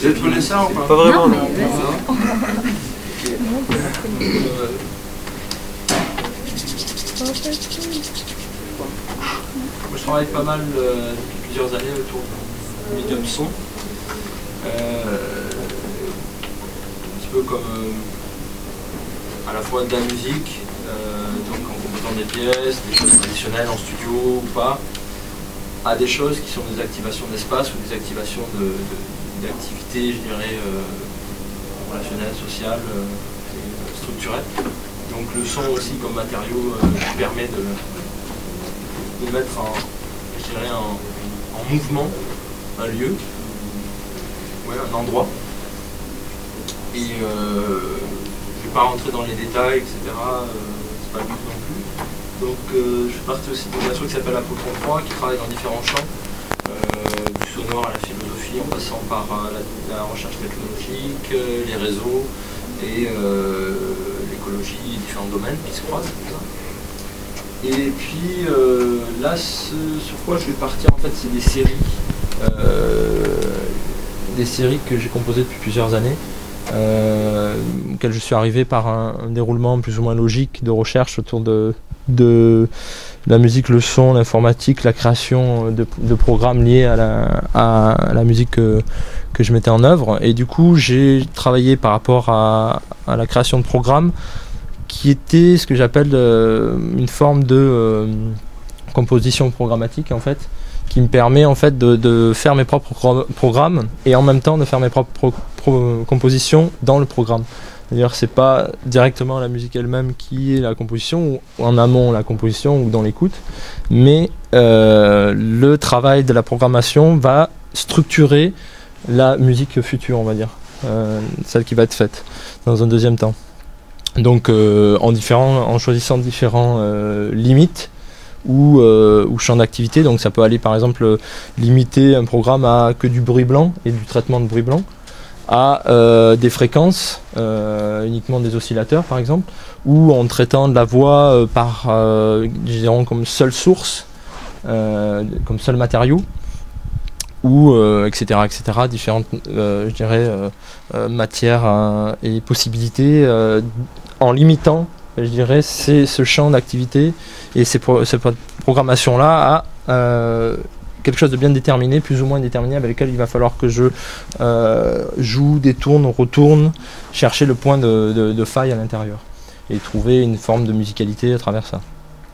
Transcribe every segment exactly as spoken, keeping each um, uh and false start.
Vous êtes connaisseur ou pas? Pas vraiment, non. non. Moi, je travaille pas mal euh, depuis plusieurs années autour du médium son. Euh, un petit peu comme euh, à la fois de la musique, euh, donc en composant des pièces, des choses traditionnelles en studio ou pas, à des choses qui sont des activations d'espace ou des activations de, de, d'activités, je dirais, euh, relationnelles, sociales, euh, structurelles. Donc le son aussi comme matériau euh, qui permet de, de mettre en, je dirais, en, en mouvement un lieu, ouais, un endroit. Et euh, je ne vais pas rentrer dans les détails, et cetera. Euh, c'est pas le but non plus. Donc euh, je fais partie aussi d'une association qui s'appelle Apple trente-trois, qui travaille dans différents champs, euh, du sonore à la philosophie, en passant par euh, la, la recherche technologique, euh, les réseaux et euh, l'écologie, les différents domaines qui se croisent. Et puis euh, là, ce, sur quoi je vais partir, en fait, c'est des séries, euh, des séries que j'ai composées depuis plusieurs années, euh, auxquelles je suis arrivé par un, un déroulement plus ou moins logique de recherche autour de, de la musique, le son, l'informatique, la création de, de programmes liés à la, à la musique que, que je mettais en œuvre. Et du coup, j'ai travaillé par rapport à, à la création de programmes qui était ce que j'appelle euh, une forme de euh, composition programmatique, en fait, qui me permet en fait de, de faire mes propres pro- programmes et en même temps de faire mes propres pro- pro- compositions dans le programme. C'est-à-dire c'est pas directement la musique elle-même qui est la composition, ou en amont la composition ou dans l'écoute, mais euh, le travail de la programmation va structurer la musique future, on va dire, euh, celle qui va être faite dans un deuxième temps. Donc euh, en, différents, en choisissant différents euh, limites ou, euh, ou champs d'activité. Donc ça peut aller par exemple euh, limiter un programme à que du bruit blanc et du traitement de bruit blanc, à euh, des fréquences, euh, uniquement des oscillateurs par exemple, ou en traitant de la voix euh, par, euh, disons, comme seule source, euh, comme seul matériau, ou euh, et cetera, et cetera, différentes euh, je dirais, euh, euh, matières euh, et possibilités, euh, en limitant, je dirais, ces, ce champ d'activité et ces, pro- ces pro- programmations-là à euh, quelque chose de bien déterminé, plus ou moins déterminé, avec lequel il va falloir que je euh, joue, détourne, retourne, chercher le point de, de, de faille à l'intérieur et trouver une forme de musicalité à travers ça.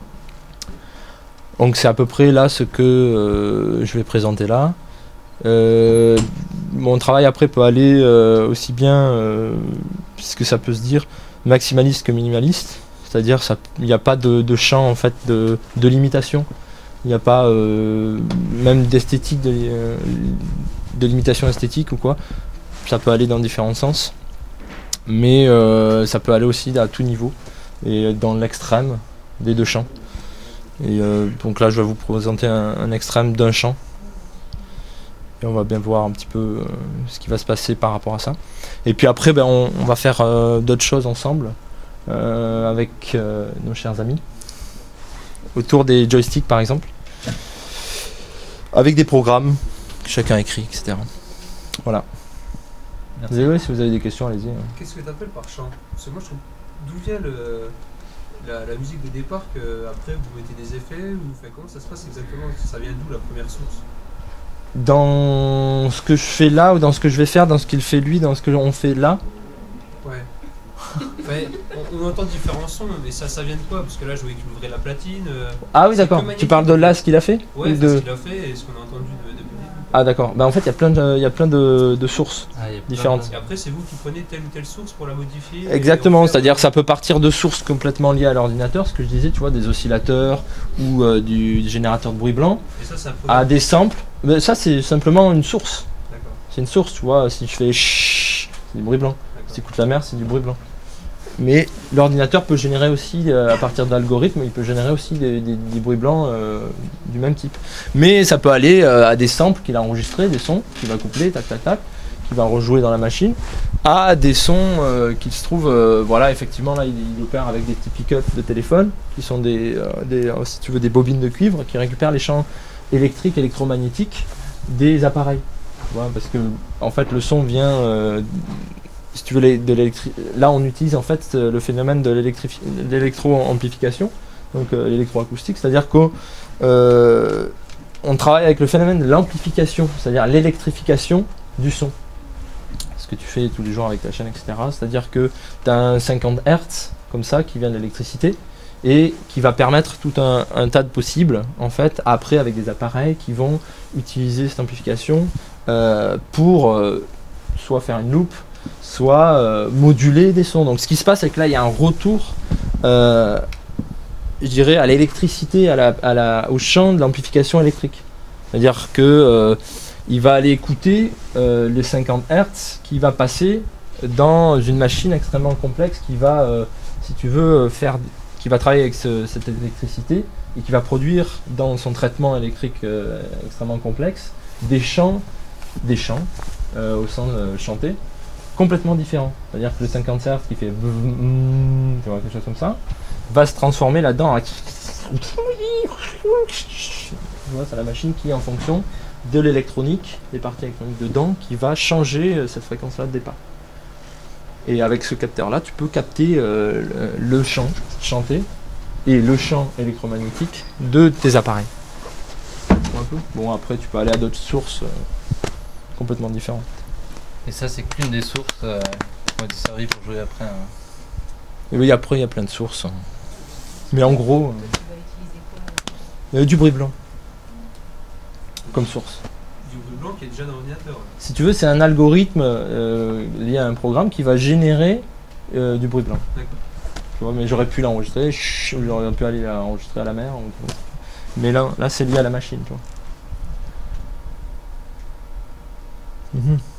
Donc c'est à peu près là ce que euh, je vais présenter là. Euh, mon travail après peut aller euh, aussi bien, euh, puisque ça peut se dire, maximaliste que minimaliste, c'est-à-dire il n'y a pas de, de champ en fait de, de limitation, il n'y a pas euh, même d'esthétique, de, euh, de limitation esthétique ou quoi, ça peut aller dans différents sens, mais euh, ça peut aller aussi à tout niveau et dans l'extrême des deux champs. Et euh, donc là je vais vous présenter un, un extrême d'un champ. Et on va bien voir un petit peu euh, ce qui va se passer par rapport à ça. Et puis après, ben, on, on va faire euh, d'autres choses ensemble euh, avec euh, nos chers amis. Autour des joysticks par exemple. Avec des programmes que chacun écrit, et cetera. Voilà. Désolé si vous avez des questions, allez-y. Qu'est-ce que tu appelles par chant? Parce que moi je trouve, d'où vient le, la, la musique de départ que après vous mettez des effets ou fait, comment ça se passe exactement? Ça vient d'où la première source? Dans ce que je fais là ou dans ce que je vais faire, dans ce qu'il fait lui, dans ce que on fait là. Ouais. Ouais, on, on entend différents sons, mais ça, ça vient de quoi? Parce que là, je voyais qu'il ouvrait la platine. Euh, ah oui, d'accord. Tu parles de là, ce qu'il a fait? Ouais, de... ce qu'il a fait et ce qu'on a entendu de, depuis le début. Ah d'accord. Bah en fait, il y a plein de, il y a plein de, de sources ah, différentes. Et après, c'est vous qui prenez telle ou telle source pour la modifier? Exactement. C'est-à-dire que ça peut partir de sources complètement liées à l'ordinateur, ce que je disais, tu vois, des oscillateurs ou euh, du, du générateur de bruit blanc, et ça, ça à des samples. Mais ça, c'est simplement une source. D'accord. C'est une source, tu vois. Si je fais chut, c'est du bruit blanc. Si tu écoutes la mer, c'est du bruit blanc. Mais l'ordinateur peut générer aussi, euh, à partir d'algorithmes, il peut générer aussi des, des, des bruits blancs euh, du même type. Mais ça peut aller euh, à des samples qu'il a enregistrés, des sons qu'il va coupler, tac tac tac, qu'il va rejouer dans la machine, à des sons euh, qui se trouvent, euh, voilà, effectivement là il, il opère avec des petits pick-up de téléphone, qui sont des, euh, des euh, si tu veux, des bobines de cuivre qui récupèrent les champs électriques, électromagnétiques des appareils. Tu vois, parce que en fait le son vient, euh, si tu veux, les- de l'électri- là on utilise en fait euh, le phénomène de l'électrifi- l'électro-amplification, donc euh, l'électroacoustique, c'est-à-dire qu'on euh, on travaille avec le phénomène de l'amplification, c'est-à-dire l'électrification du son. Ce que tu fais tous les jours avec ta chaîne, et cetera. C'est-à-dire que tu as un cinquante hertz comme ça qui vient de l'électricité et qui va permettre tout un, un tas de possibles en fait après avec des appareils qui vont utiliser cette amplification euh, pour euh, soit faire une loupe, soit euh, moduler des sons. Donc ce qui se passe c'est que là il y a un retour euh, je dirais à l'électricité, à la, à la, au champ de l'amplification électrique. C'est-à-dire que euh, il va aller écouter euh, les cinquante hertz qui va passer dans une machine extrêmement complexe qui va, euh, si tu veux, faire, qui va travailler avec ce- cette électricité et qui va produire dans son traitement électrique euh, extrêmement complexe des chants, des chants euh, au sens euh, chanté, complètement différents. C'est-à-dire que le cinquante hertz qui fait tu vois, quelque chose comme ça, va se transformer là-dedans. en- Tu vois, c'est la machine qui est en fonction de l'électronique, des parties électroniques dedans, qui va changer euh, cette fréquence-là de départ. Et avec ce capteur-là, tu peux capter euh, le, le chant chanté et le champ électromagnétique de tes appareils. Tu vois un peu. Bon, après, tu peux aller à d'autres sources euh, complètement différentes. Et ça, c'est qu'une des sources euh, qui vont être servies pour jouer après. hein. Et oui, après, il y a plein de sources. hein. Mais en gros, Tu vas utiliser quoi euh, du bruit blanc comme source. Du bruit blanc qui est déjà dans l'ordinateur. là. Si tu veux, c'est un algorithme euh, lié à un programme qui va générer euh, du bruit blanc. D'accord. Tu vois, mais j'aurais pu l'enregistrer, chut, ou j'aurais pu aller l'enregistrer à la mer. ou- Mais là, là c'est lié à la machine, tu vois. Mhm.